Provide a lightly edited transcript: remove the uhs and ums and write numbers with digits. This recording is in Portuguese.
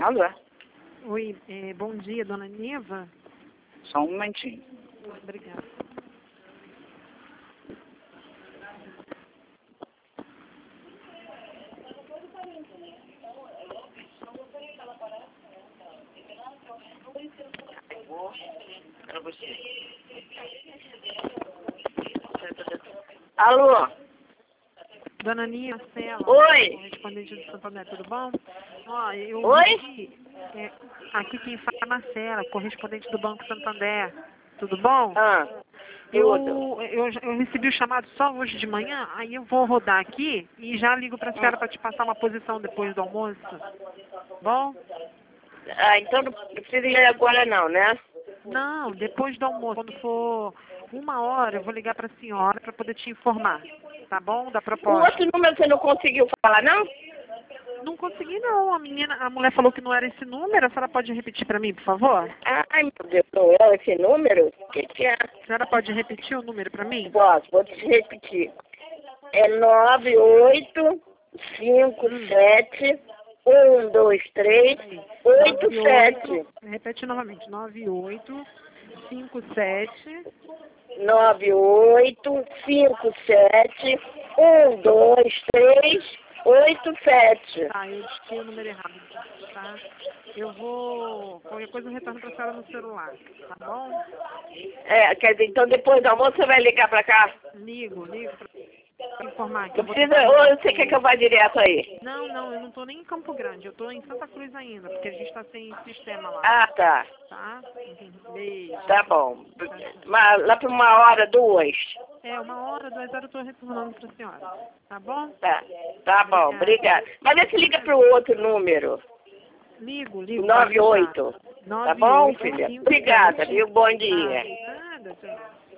Alô? Oi, bom dia, dona Niva. Só um momentinho. Obrigada. Pra você. Alô? Dona Niva Marcela, Oi? correspondente do Santander, tudo bom? Ó, eu Oi? vi aqui quem fala é a Marcela, correspondente do Banco Santander. Tudo bom? Ah, tudo. Eu recebi o chamado só hoje de manhã, aí eu vou rodar aqui e já ligo para a senhora para te passar uma posição depois do almoço. Bom? Ah, então não precisa ir agora não, né? Não, depois do almoço, quando for 1 hora, eu vou ligar para a senhora para poder te informar, tá bom? Da O proposta. outro número você não conseguiu falar, não? Não consegui não, a mulher falou que não era esse número, a senhora pode repetir para mim, por favor? Ai, meu Deus, não é esse número? O que é? A senhora pode repetir o número para mim? Posso, vou te repetir. É 9857-123-87. Repete novamente, 9857. 9857-123-87. Tá, eu disse o número errado, tá? Eu vou, qualquer coisa eu retorno para a senhora no celular, tá bom? É, quer dizer, então depois do almoço você vai ligar pra cá? Ligo para informar que eu Não vou precisa, tentar ou rodar você quer aqui. que eu vá direto aí? Não, eu não tô nem em Campo Grande, eu tô em Santa Cruz ainda, porque a gente tá sem sistema lá, Ah, tá. tá? Beijo. Tá bom. Tchau, tchau. Mas lá por 1 hora, 2. 1 hora, 2 horas eu tô retornando para a senhora, tá bom? Tá. Tá bom, obrigada. Mas vê se liga pro outro número. Ligo. 98. Tá bom, filha? Obrigada, viu? Bom dia. Nada, tchau.